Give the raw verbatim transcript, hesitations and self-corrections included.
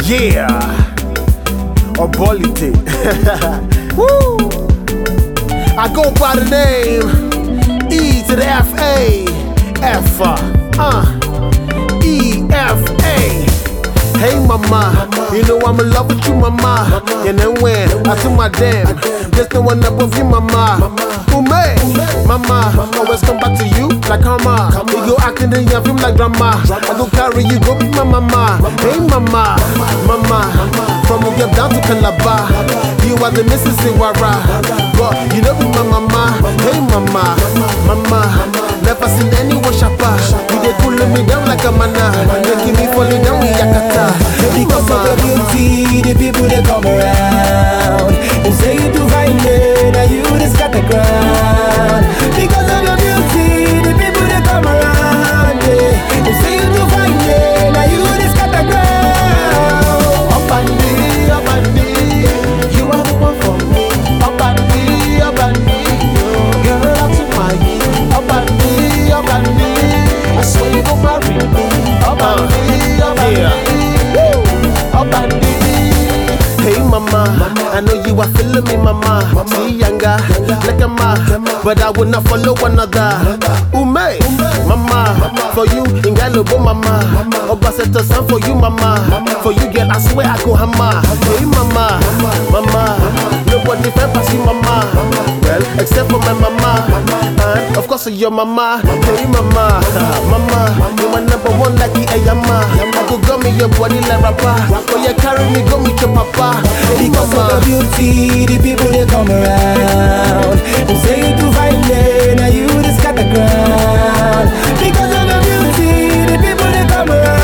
Yeah, Obolite. Woo! I go by the name E to the F A F uh E F A. Hey mama, you know I'm in love with you mama. And then when I see my damn, there's no one above you mama. Ume, mama, always come back to you like karma. You go acting in your film like drama. I go carry you, go be my mama. Hey mama, mama, from Uganda down to Calabar, you are the missus Iwara. But you know be my mama. Hey mama, mama, never seen anyone sharper. You dey cooling me down like a mana, making me falling down with Yakata. Because of your beauty, the people they come around and say you do fine, now you just got the ground. Because of your beauty, the people they come around, yeah, and say you do fine, now you just got the ground. Up and me, up and me, you are the one for me. Up and me, up and me, girl up to my knee. Up and me, up and me, I swear you gon' marry me. Up and me, up and me, up and me. Hey mama, I know you are feeling me mama. See younger, like a ma, but I will not follow another. Ume, mama, for you in Galobo mama. Oba set a sound for you mama. For you girl, I swear I go hammer. Hey mama, mama, nobody fair pass you mama. Well, except for my mama, and of course your mama. Hey mama, mama, you my number one like the Ayama. I go gummy your body like rapper. For you carry me, go meet your papa. Hey Because mama, of your beauty, the people they come around and say you do fine, now you just got the ground. Because of your beauty, the people they come around.